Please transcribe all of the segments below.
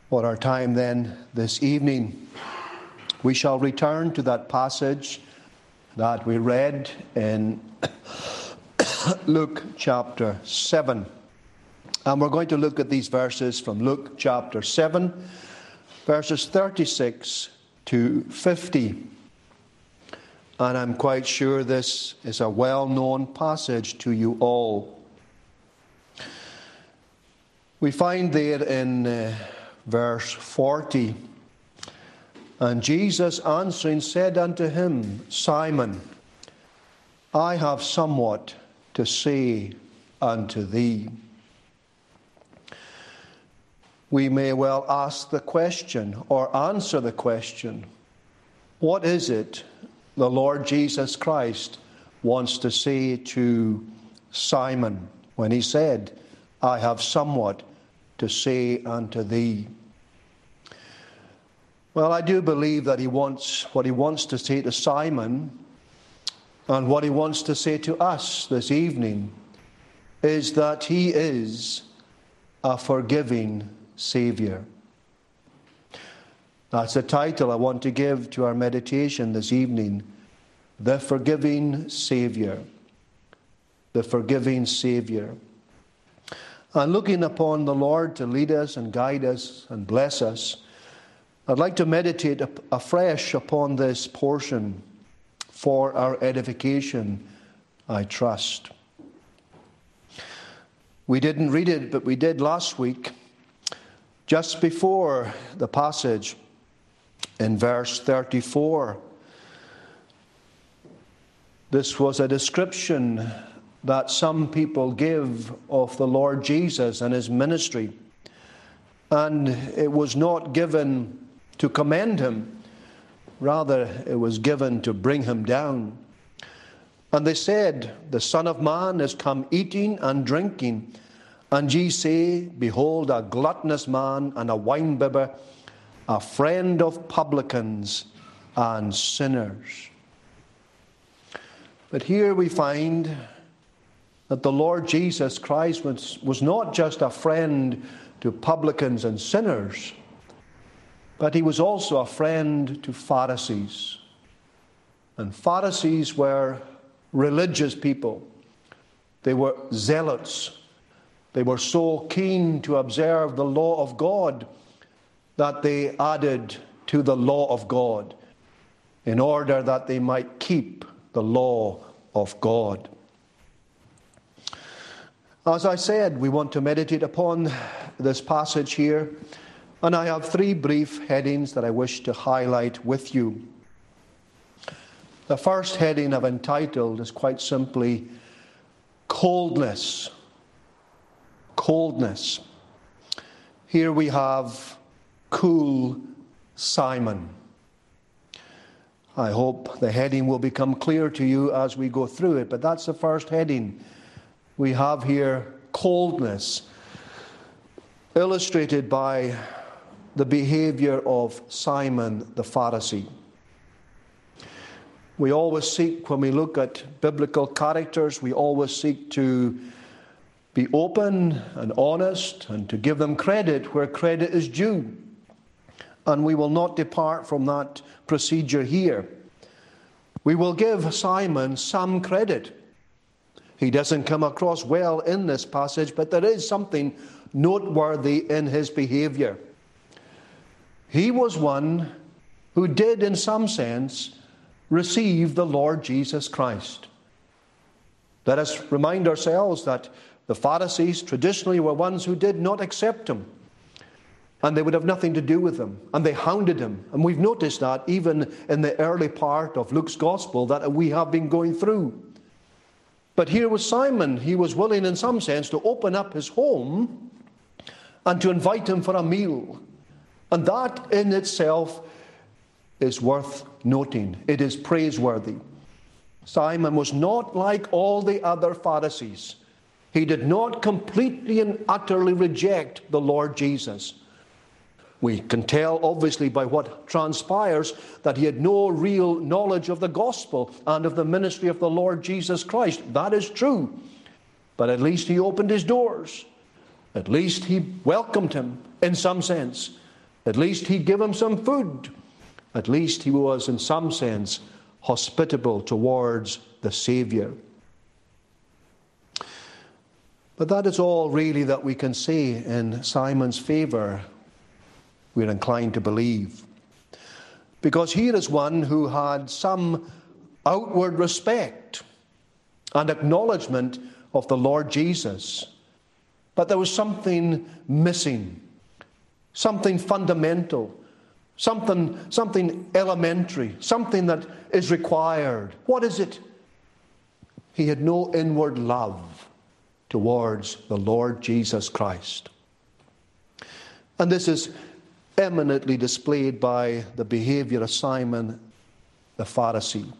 For our time then this evening, we shall return to that passage that we read in Luke chapter 7. And we're going to look at these verses from Luke chapter 7, verses 36 to 50. And I'm quite sure this is a well-known passage to you all. We find there in verse 40, "And Jesus answering said unto him, Simon, I have somewhat to say unto thee." We may well ask the question or answer the question, what is it the Lord Jesus Christ wants to say to Simon when he said, "I have somewhat to say unto thee"? Well, I do believe that what he wants to say to Simon and what he wants to say to us this evening is that he is a forgiving Savior. That's the title I want to give to our meditation this evening. The Forgiving Savior. The Forgiving Savior. And looking upon the Lord to lead us and guide us and bless us, I'd like to meditate afresh upon this portion for our edification, I trust. We didn't read it, but we did last week, just before the passage in verse 34. This was a description that some people give of the Lord Jesus and his ministry. And it was not given to commend him. Rather, it was given to bring him down. And they said, "The Son of Man is come eating and drinking, and ye say, Behold, a gluttonous man and a winebibber, a friend of publicans and sinners." But here we find that the Lord Jesus Christ was not just a friend to publicans and sinners, but he was also a friend to Pharisees. And Pharisees were religious people. They were zealots. They were so keen to observe the law of God that they added to the law of God in order that they might keep the law of God. As I said, we want to meditate upon this passage here, and I have three brief headings that I wish to highlight with you. The first heading I've entitled is quite simply coldness. Coldness. Here we have cool Simon. I hope the heading will become clear to you as we go through it, but that's the first heading. We have here coldness, illustrated by the behavior of Simon the Pharisee. We always seek, when we look at biblical characters, we always seek to be open and honest and to give them credit where credit is due. And we will not depart from that procedure here. We will give Simon some credit. He doesn't come across well in this passage, but there is something noteworthy in his behavior. He was one who did, in some sense, receive the Lord Jesus Christ. Let us remind ourselves that the Pharisees traditionally were ones who did not accept him. And they would have nothing to do with him. And they hounded him. And we've noticed that even in the early part of Luke's Gospel that we have been going through. But here was Simon. He was willing, in some sense, to open up his home and to invite him for a meal. And that in itself is worth noting. It is praiseworthy. Simon was not like all the other Pharisees. He did not completely and utterly reject the Lord Jesus. We can tell, obviously, by what transpires, that he had no real knowledge of the gospel and of the ministry of the Lord Jesus Christ. That is true. But at least he opened his doors. At least he welcomed him in some sense. At least he'd give him some food. At least he was, in some sense, hospitable towards the Savior. But that is all really that we can say in Simon's favour, we're inclined to believe. Because here is one who had some outward respect and acknowledgement of the Lord Jesus. But there was something missing, something fundamental, something elementary, something that is required. What is it? He had no inward love towards the Lord Jesus Christ. And this is eminently displayed by the behavior of Simon the Pharisee.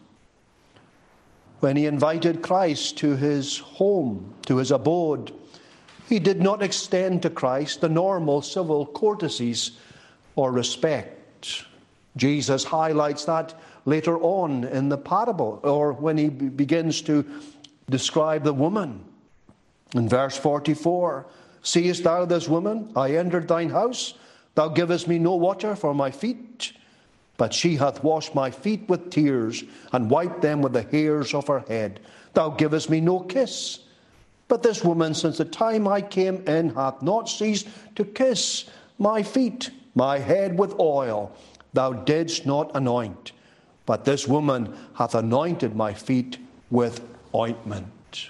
When he invited Christ to his home, to his abode, he did not extend to Christ the normal civil courtesies or respect. Jesus highlights that later on in the parable, or when he begins to describe the woman. In verse 44, "Seest thou this woman? I entered thine house. Thou givest me no water for my feet, but she hath washed my feet with tears, and wiped them with the hairs of her head. Thou givest me no kiss. But this woman, since the time I came in, hath not ceased to kiss my feet, my head with oil. Thou didst not anoint. But this woman hath anointed my feet with ointment."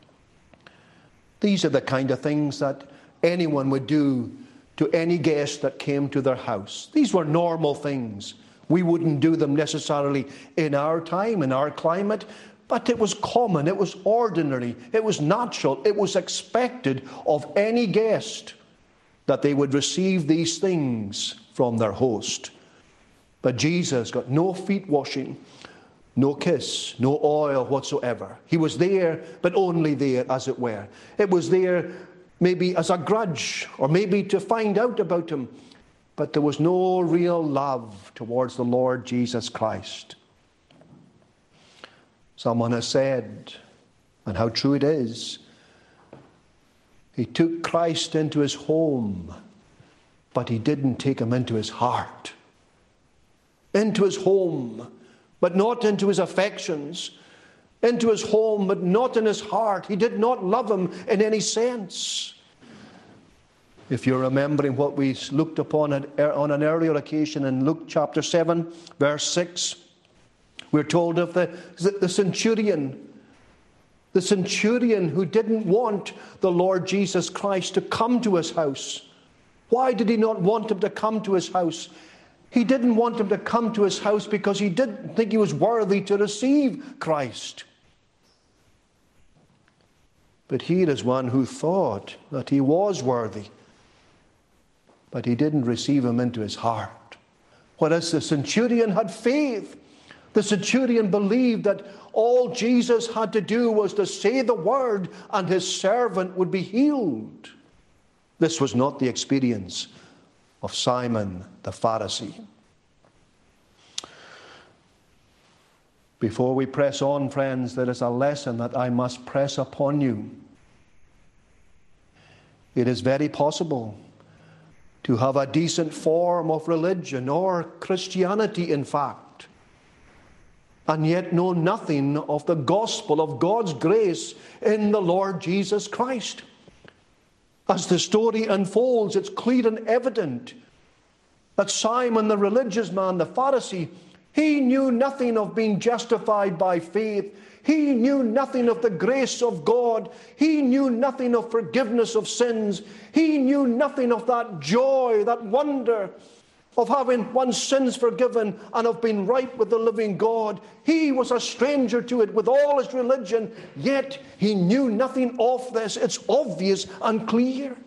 These are the kind of things that anyone would do to any guest that came to their house. These were normal things. We wouldn't do them necessarily in our time, in our climate, but it was common, it was ordinary, it was natural, it was expected of any guest that they would receive these things from their host. But Jesus got no feet washing, no kiss, no oil whatsoever. He was there, but only there, as it were. It was there maybe as a grudge, or maybe to find out about him. But there was no real love towards the Lord Jesus Christ. Someone has said, and how true it is, he took Christ into his home, but he didn't take him into his heart. Into his home, but not into his affections. Into his home, but not in his heart. He did not love him in any sense. If you're remembering what we looked upon on an earlier occasion in Luke chapter 7, verse 6, we're told of the centurion. The centurion who didn't want the Lord Jesus Christ to come to his house. Why did he not want him to come to his house? He didn't want him to come to his house because he didn't think he was worthy to receive Christ. But here is one who thought that he was worthy, but he didn't receive him into his heart. Whereas the centurion had faith. The centurion believed that all Jesus had to do was to say the word and his servant would be healed. This was not the experience of Simon the Pharisee. Before we press on, friends, there is a lesson that I must press upon you. It is very possible to have a decent form of religion, or Christianity in fact, and yet know nothing of the gospel of God's grace in the Lord Jesus Christ. As the story unfolds, it's clear and evident that Simon, the religious man, the Pharisee, he knew nothing of being justified by faith. He knew nothing of the grace of God. He knew nothing of forgiveness of sins. He knew nothing of that joy, that wonder of having one's sins forgiven and of being right with the living God. He was a stranger to it with all his religion, yet he knew nothing of this. It's obvious and clear.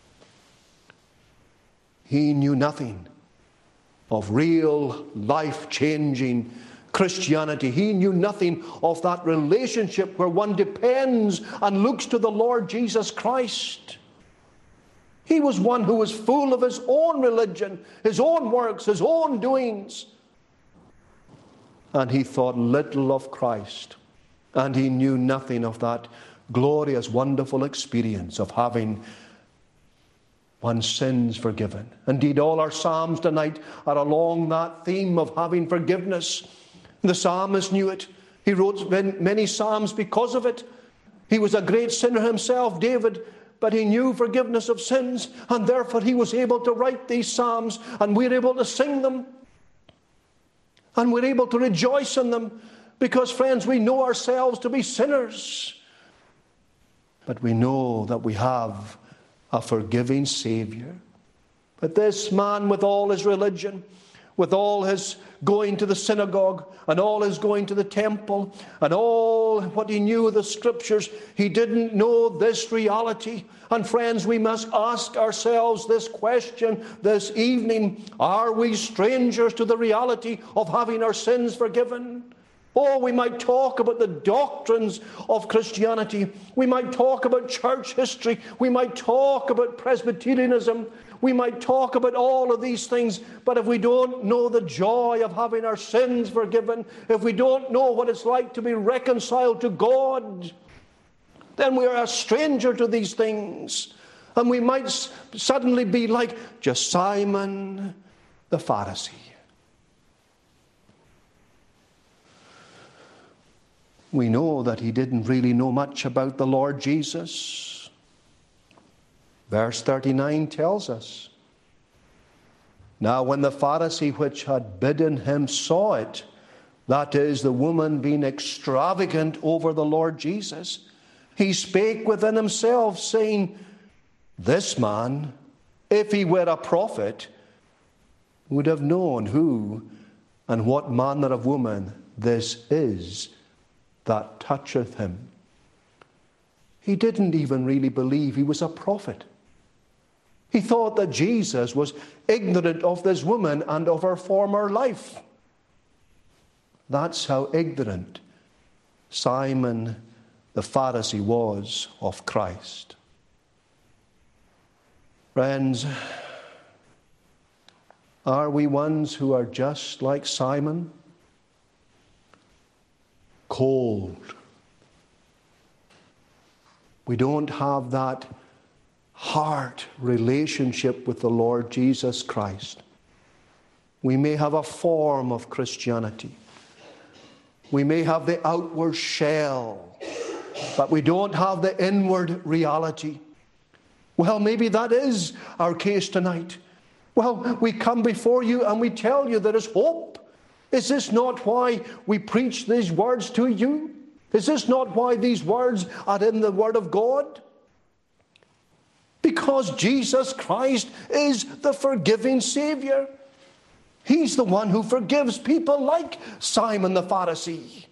He knew nothing of real life-changing Christianity. He knew nothing of that relationship where one depends and looks to the Lord Jesus Christ. He was one who was full of his own religion, his own works, his own doings. And he thought little of Christ. And he knew nothing of that glorious, wonderful experience of having one's sins forgiven. Indeed, all our psalms tonight are along that theme of having forgiveness. The psalmist knew it. He wrote many psalms because of it. He was a great sinner himself, David, but he knew forgiveness of sins, and therefore he was able to write these psalms, and we're able to sing them, and we're able to rejoice in them, because, friends, we know ourselves to be sinners. But we know that we have a forgiving Savior. But this man, with all his religion, with all his going to the synagogue, and all his going to the temple, and all what he knew of the Scriptures, he didn't know this reality. And friends, we must ask ourselves this question this evening: are we strangers to the reality of having our sins forgiven? Oh, we might talk about the doctrines of Christianity. We might talk about church history. We might talk about Presbyterianism. We might talk about all of these things. But if we don't know the joy of having our sins forgiven, if we don't know what it's like to be reconciled to God, then we are a stranger to these things. And we might suddenly be like just Simon the Pharisee. We know that he didn't really know much about the Lord Jesus. Verse 39 tells us, now when the Pharisee which had bidden him saw it, that is, the woman being extravagant over the Lord Jesus, he spake within himself, saying, this man, if he were a prophet, would have known who and what manner of woman this is that toucheth him. He didn't even really believe he was a prophet. He thought that Jesus was ignorant of this woman and of her former life. That's how ignorant Simon the Pharisee was of Christ. Friends, are we ones who are just like Simon? Cold. We don't have that heart relationship with the Lord Jesus Christ. We may have a form of Christianity. We may have the outward shell, but we don't have the inward reality. Well, maybe that is our case tonight. Well, we come before you and we tell you there is hope. Is this not why we preach these words to you? Is this not why these words are in the Word of God? Because Jesus Christ is the forgiving Savior. He's the one who forgives people like Simon the Pharisee.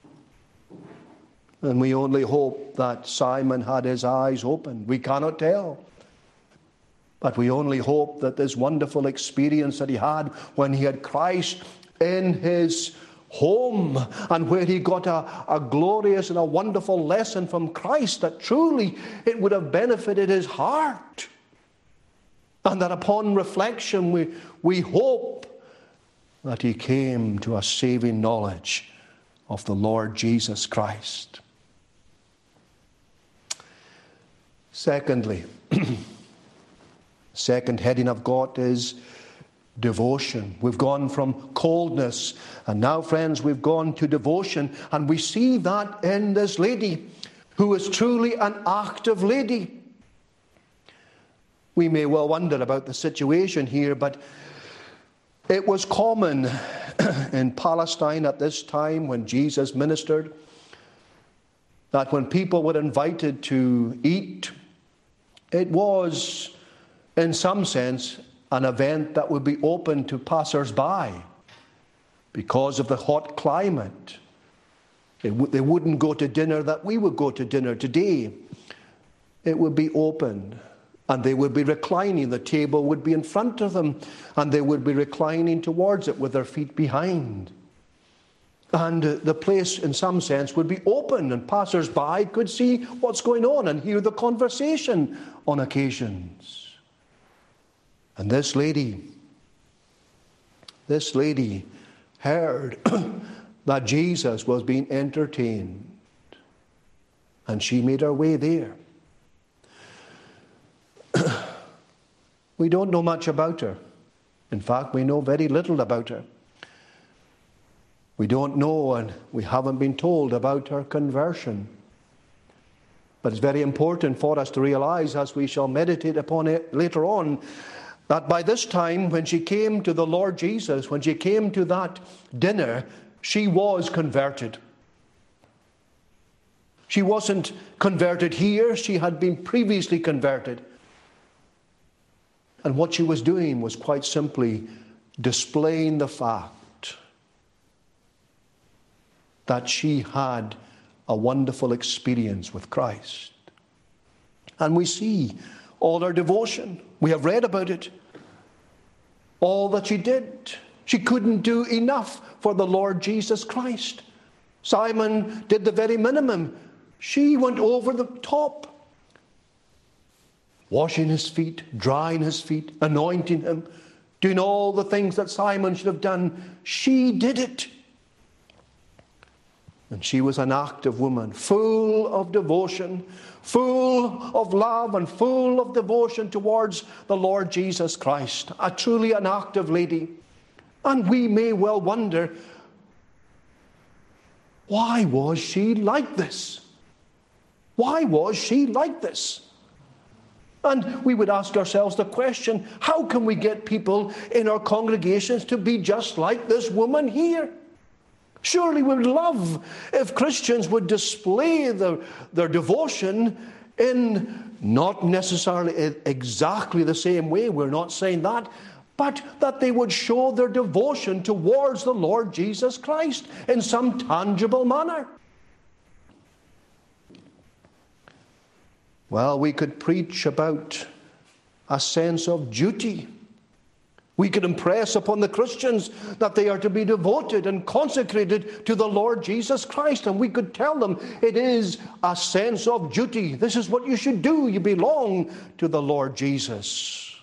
And we only hope that Simon had his eyes open. We cannot tell. But we only hope that this wonderful experience that he had when he had Christ in his home, and where he got a glorious and a wonderful lesson from Christ, that truly it would have benefited his heart. And that upon reflection we hope that he came to a saving knowledge of the Lord Jesus Christ. Secondly, second heading I've got is devotion. We've gone from coldness, and now, friends, we've gone to devotion, and we see that in this lady, who is truly an active lady. We may well wonder about the situation here, but it was common in Palestine at this time when Jesus ministered that when people were invited to eat, it was, in some sense, an event that would be open to passers-by because of the hot climate. They wouldn't go to dinner that we would go to dinner today. It would be open, and they would be reclining. The table would be in front of them, and they would be reclining towards it with their feet behind. And the place, in some sense, would be open, and passers-by could see what's going on and hear the conversation on occasions. And this lady heard that Jesus was being entertained, and she made her way there. We don't know much about her. In fact, we know very little about her. We don't know, and we haven't been told about her conversion. But it's very important for us to realize, as we shall meditate upon it later on, that by this time, when she came to the Lord Jesus, when she came to that dinner, she was converted. She wasn't converted here. She had been previously converted. And what she was doing was quite simply displaying the fact that she had a wonderful experience with Christ. And we see all her devotion. We have read about it. All that she did. She couldn't do enough for the Lord Jesus Christ. Simon did the very minimum. She went over the top. Washing his feet, drying his feet, anointing him, doing all the things that Simon should have done. She did it. And she was an active woman, full of devotion, full of love, and full of devotion towards the Lord Jesus Christ. Truly an active lady. And we may well wonder, why was she like this? Why was she like this? And we would ask ourselves the question, how can we get people in our congregations to be just like this woman here? Surely we would love if Christians would display their devotion in not necessarily exactly the same way. We're not saying that. But that they would show their devotion towards the Lord Jesus Christ in some tangible manner. Well, we could preach about a sense of duty. We could impress upon the Christians that they are to be devoted and consecrated to the Lord Jesus Christ. And we could tell them it is a sense of duty. This is what you should do. You belong to the Lord Jesus.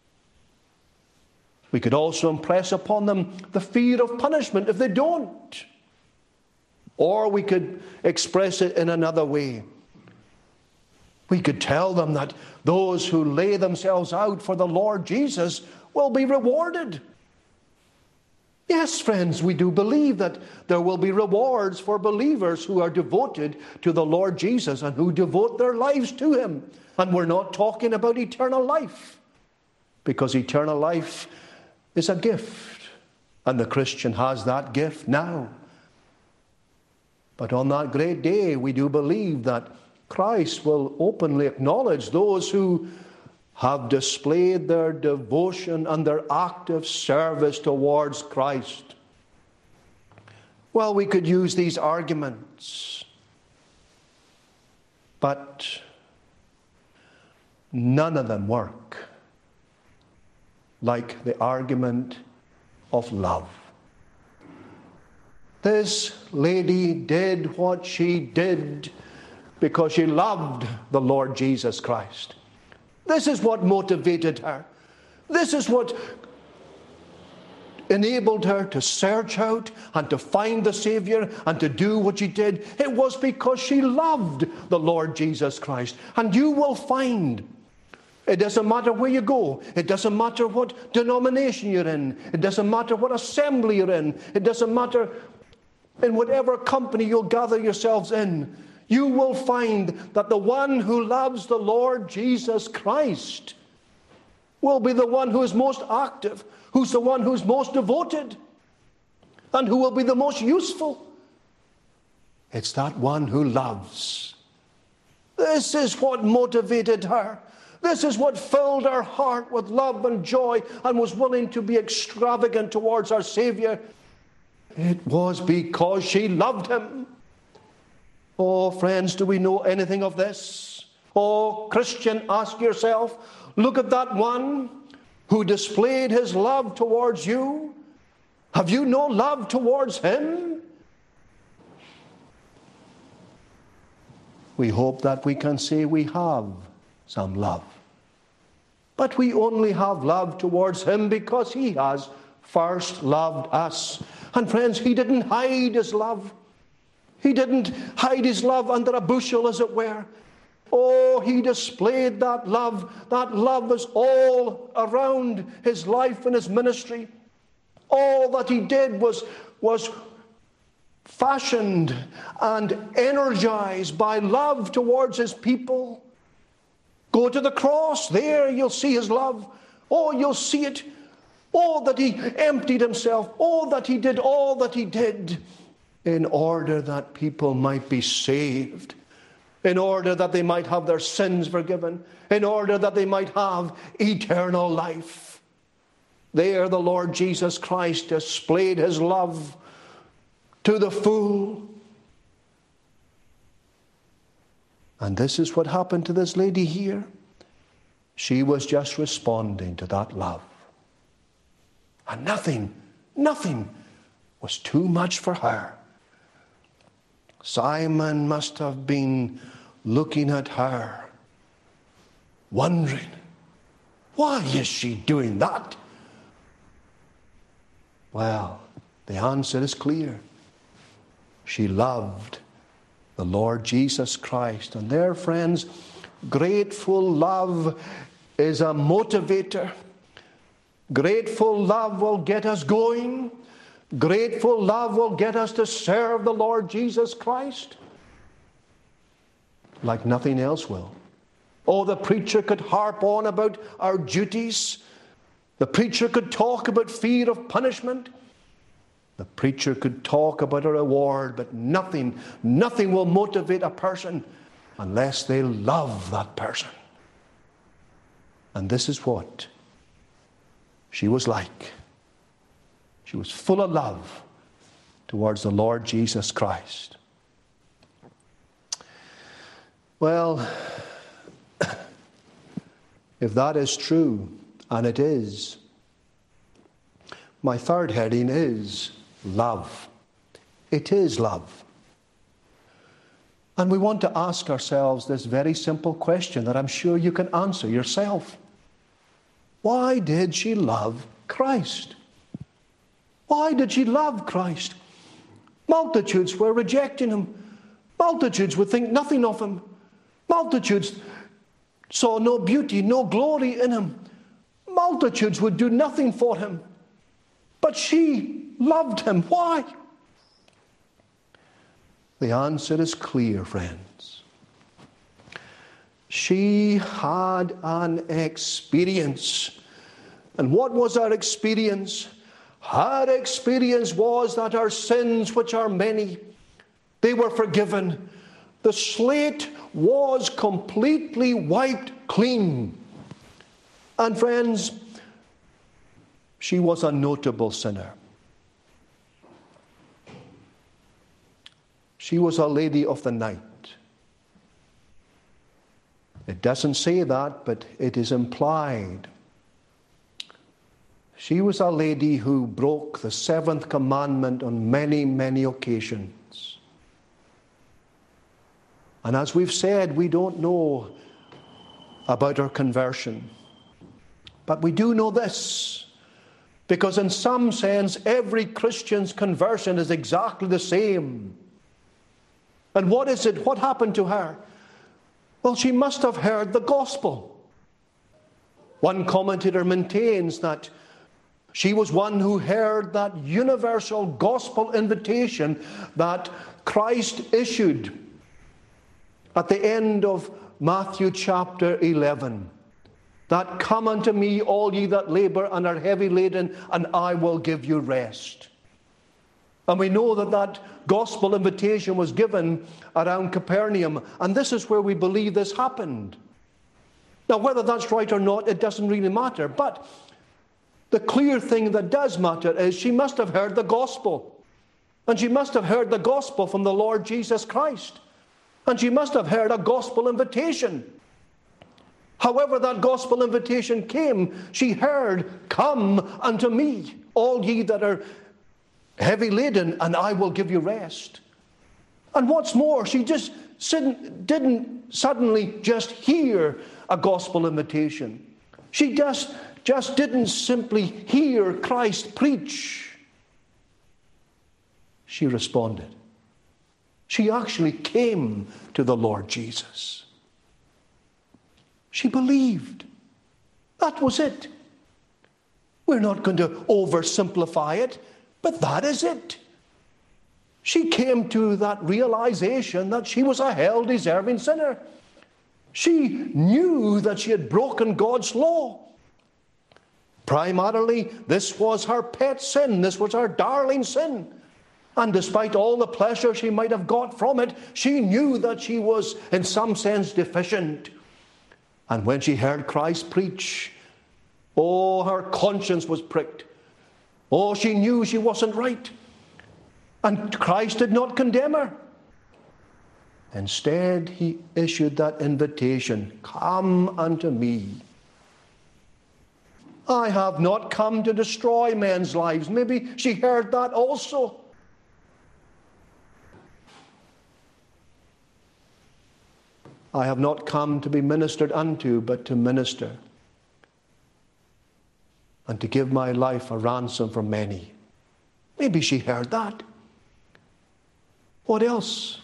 We could also impress upon them the fear of punishment if they don't. Or we could express it in another way. We could tell them that those who lay themselves out for the Lord Jesus will be rewarded. Yes, friends, we do believe that there will be rewards for believers who are devoted to the Lord Jesus and who devote their lives to Him. And we're not talking about eternal life, because eternal life is a gift, and the Christian has that gift now. But on that great day, we do believe that Christ will openly acknowledge those who have displayed their devotion and their active service towards Christ. Well, we could use these arguments, but none of them work like the argument of love. This lady did what she did because she loved the Lord Jesus Christ. This is what motivated her. This is what enabled her to search out and to find the Savior and to do what she did. It was because she loved the Lord Jesus Christ. And you will find, it doesn't matter where you go. It doesn't matter what denomination you're in. It doesn't matter what assembly you're in. It doesn't matter in whatever company you'll gather yourselves in. You will find that the one who loves the Lord Jesus Christ will be the one who is most active, who's the one who's most devoted, and who will be the most useful. It's that one who loves. This is what motivated her. This is what filled her heart with love and joy and was willing to be extravagant towards our Savior. It was because she loved Him. Oh, friends, do we know anything of this? Oh, Christian, ask yourself, look at that one who displayed his love towards you. Have you no love towards him? We hope that we can say we have some love. But we only have love towards him because he has first loved us. And friends, he didn't hide his love. He didn't hide his love under a bushel, as it were. Oh, he displayed that love. That love was all around his life and his ministry. All that he did was fashioned and energized by love towards his people. Go to the cross. There you'll see his love. Oh, you'll see it. Oh, that he emptied himself. Oh, that he did all that he did in order that people might be saved, in order that they might have their sins forgiven, in order that they might have eternal life. There the Lord Jesus Christ displayed his love to the full. And this is what happened to this lady here. She was just responding to that love. And nothing was too much for her. Simon must have been looking at her, wondering, why is she doing that? Well, the answer is clear. She loved the Lord Jesus Christ. And there, friends, grateful love is a motivator. Grateful love will get us going. Grateful love will get us to serve the Lord Jesus Christ like nothing else will. Oh, the preacher could harp on about our duties. The preacher could talk about fear of punishment. The preacher could talk about a reward, but nothing will motivate a person unless they love that person. And this is what she was like. She was full of love towards the Lord Jesus Christ. Well, if that is true, and it is, my third heading is love. It is love. And we want to ask ourselves this very simple question that I'm sure you can answer yourself. Why did she love Christ? Why did she love Christ? Multitudes were rejecting him. Multitudes would think nothing of him. Multitudes saw no beauty, no glory in him. Multitudes would do nothing for him. But she loved him. Why? The answer is clear, friends. She had an experience. And what was her experience? Her experience was that our sins, which are many, they were forgiven. The slate was completely wiped clean. And friends, she was a notable sinner. She was a lady of the night. It doesn't say that, but it is implied. She was a lady who broke the seventh commandment on many, many occasions. And as we've said, we don't know about her conversion. But we do know this, because in some sense, every Christian's conversion is exactly the same. And what is it? What happened to her? Well, she must have heard the gospel. One commentator maintains that she was one who heard that universal gospel invitation that Christ issued at the end of Matthew chapter 11. That come unto me, all ye that labor and are heavy laden, and I will give you rest. And we know that that gospel invitation was given around Capernaum. And this is where we believe this happened. Now, whether that's right or not, it doesn't really matter. But the clear thing that does matter is she must have heard the gospel. And she must have heard the gospel from the Lord Jesus Christ. And she must have heard a gospel invitation. However that gospel invitation came, she heard, come unto me, all ye that are heavy laden, and I will give you rest. And what's more, she just didn't suddenly just hear a gospel invitation. She just didn't simply hear Christ preach. She responded. She actually came to the Lord Jesus. She believed. That was it. We're not going to oversimplify it, but that is it. She came to that realization that she was a hell-deserving sinner. She knew that she had broken God's law. Primarily, this was her pet sin. This was her darling sin. And despite all the pleasure she might have got from it, she knew that she was, in some sense, deficient. And when she heard Christ preach, oh, her conscience was pricked. Oh, she knew she wasn't right. And Christ did not condemn her. Instead, he issued that invitation, "Come unto me. I have not come to destroy men's lives." Maybe she heard that also. "I have not come to be ministered unto, but to minister, and to give my life a ransom for many." Maybe she heard that. What else?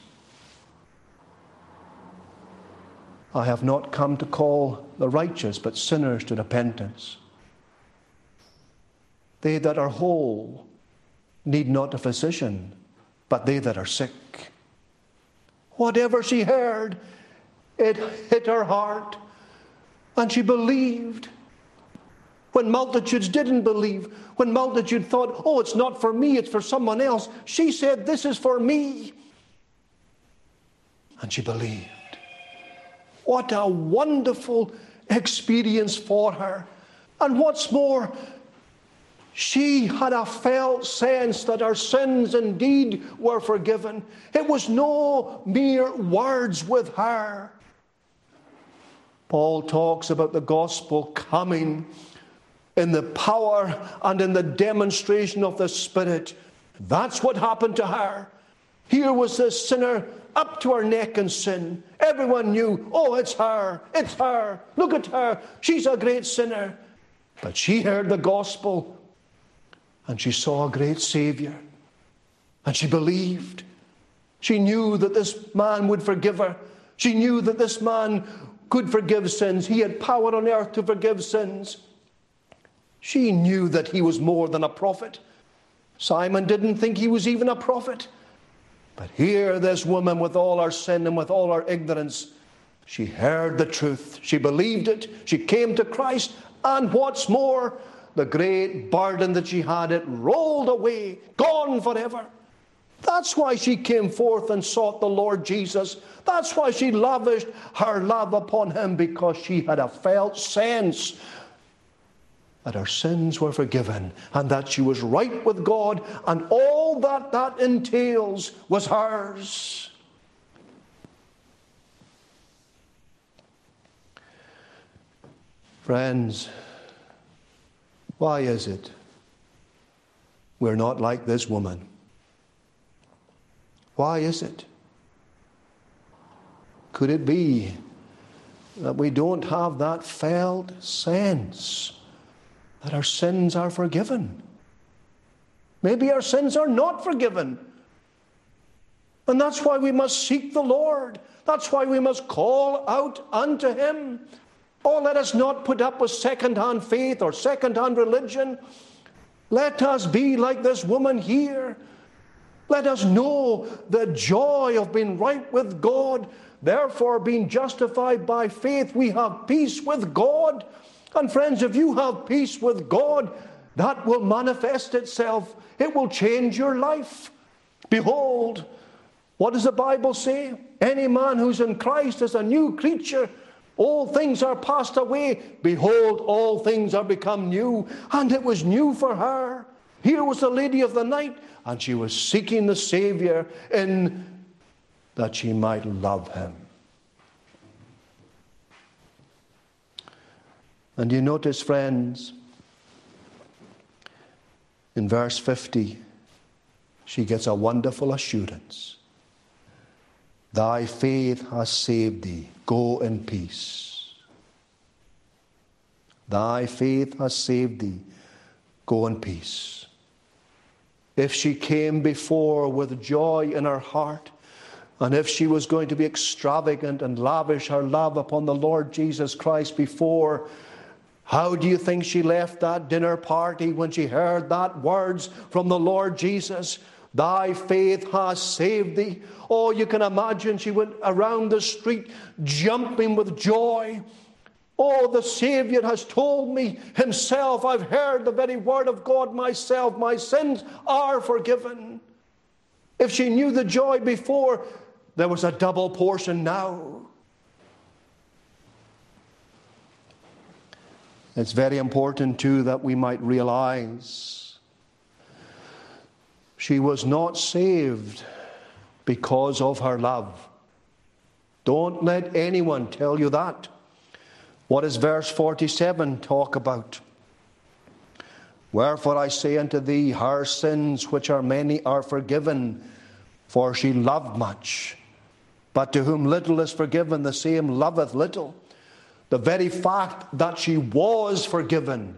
"I have not come to call the righteous, but sinners to repentance. They that are whole need not a physician, but they that are sick." Whatever she heard, it hit her heart, and she believed. When multitudes didn't believe, when multitude thought, "Oh, it's not for me, it's for someone else," she said, "This is for me." And she believed. What a wonderful experience for her. And what's more, she had a felt sense that her sins indeed were forgiven. It was no mere words with her. Paul talks about the gospel coming in the power and in the demonstration of the Spirit. That's what happened to her. Here was this sinner up to her neck in sin. Everyone knew, "Oh, it's her, it's her. Look at her, she's a great sinner." But she heard the gospel, and she saw a great Savior, and she believed. She knew that this man would forgive her. She knew that this man could forgive sins. He had power on earth to forgive sins. She knew that he was more than a prophet. Simon didn't think he was even a prophet. But here, this woman, with all her sin and with all her ignorance, she heard the truth. She believed it. She came to Christ. And what's more, the great burden that she had, it rolled away, gone forever. That's why she came forth and sought the Lord Jesus. That's why she lavished her love upon him, because she had a felt sense that her sins were forgiven and that she was right with God, and all that that entails was hers. Friends, why is it we're not like this woman? Why is it? Could it be that we don't have that felt sense that our sins are forgiven? Maybe our sins are not forgiven. And that's why we must seek the Lord. That's why we must call out unto him. Oh, let us not put up with second-hand faith or second-hand religion. Let us be like this woman here. Let us know the joy of being right with God. Therefore, being justified by faith, we have peace with God. And friends, if you have peace with God, that will manifest itself. It will change your life. Behold, what does the Bible say? Any man who's in Christ is a new creature. All things are passed away. Behold, all things are become new. And it was new for her. Here was the lady of the night, and she was seeking the Savior in that she might love him. And you notice, friends, in verse 50, she gets a wonderful assurance. Thy faith has saved thee. Go in peace. Thy faith has saved thee. Go in peace. If she came before with joy in her heart And if she was going to be extravagant and lavish her love upon the Lord Jesus Christ before, how do you think she left that dinner party when she heard that words from the Lord Jesus? Thy faith has saved thee. Oh, you can imagine she went around the street jumping with joy. Oh, the Savior has told me himself. I've heard the very word of God myself. My sins are forgiven. If she knew the joy before, there was a double portion now. It's very important, too, that we might realize she was not saved because of her love. Don't let anyone tell you that. What does verse 47 talk about? Wherefore I say unto thee, her sins, which are many, are forgiven, for she loved much. But to whom little is forgiven, the same loveth little. The very fact that she was forgiven,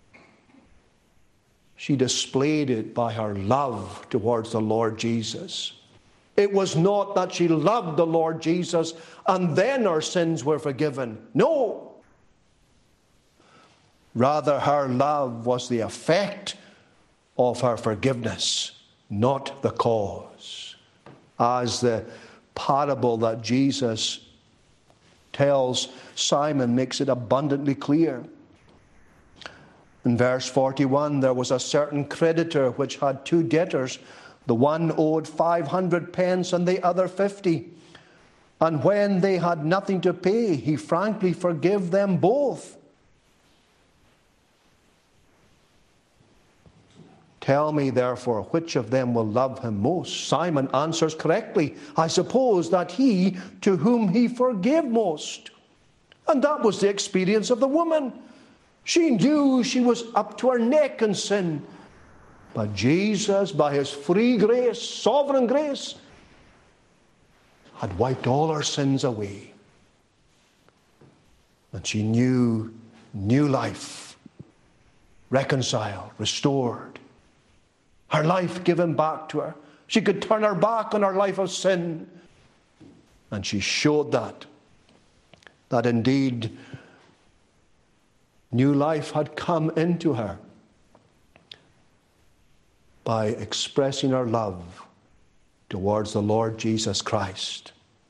she displayed it by her love towards the Lord Jesus. It was not that she loved the Lord Jesus and then her sins were forgiven. No. Rather, her love was the effect of her forgiveness, not the cause. As the parable that Jesus tells Simon makes it abundantly clear. In verse 41, there was a certain creditor which had two debtors. The one owed 500 pence and the other 50. And when they had nothing to pay, he frankly forgave them both. Tell me, therefore, which of them will love him most? Simon answers correctly. I suppose that he to whom he forgave most. And that was the experience of the woman. She knew she was up to her neck in sin. But Jesus, by his free grace, sovereign grace, had wiped all her sins away. And she knew new life, reconciled, restored. Her life given back to her. She could turn her back on her life of sin. And she showed that indeed new life had come into her by expressing her love towards the Lord Jesus Christ.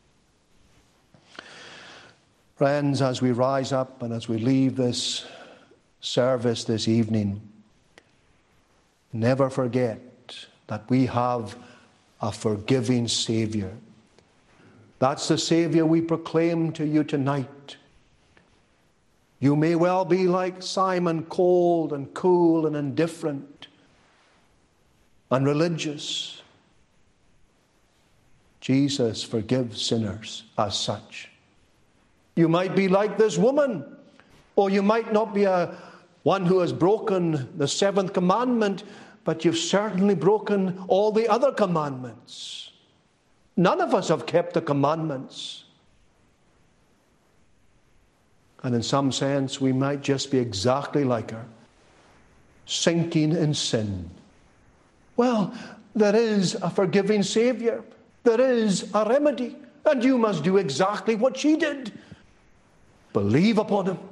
Friends, as we rise up and as we leave this service this evening, never forget that we have a forgiving Savior. That's the Savior we proclaim to you tonight. You may well be like Simon, cold and cool and indifferent and religious. Jesus forgives sinners as such. You might be like this woman, or you might not be one who has broken the seventh commandment, but you've certainly broken all the other commandments. None of us have kept the commandments. And in some sense, we might just be exactly like her, sinking in sin. Well, there is a forgiving Savior. There is a remedy. And you must do exactly what she did. Believe upon him.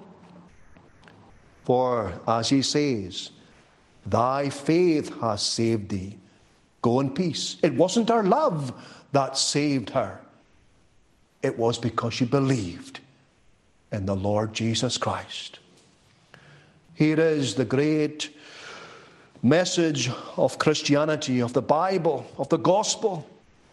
For, as he says, thy faith has saved thee. Go in peace. It wasn't her love that saved her. It was because she believed in the Lord Jesus Christ. Here is the great message of Christianity, of the Bible, of the gospel.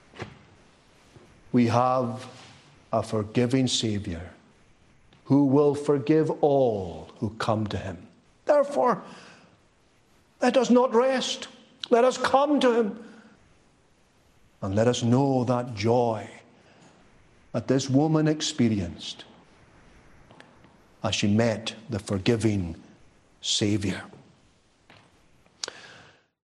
We have a forgiving Savior who will forgive all who come to him. Therefore, let us not rest. Let us come to him. And let us know that joy that this woman experienced as she met the forgiving Savior.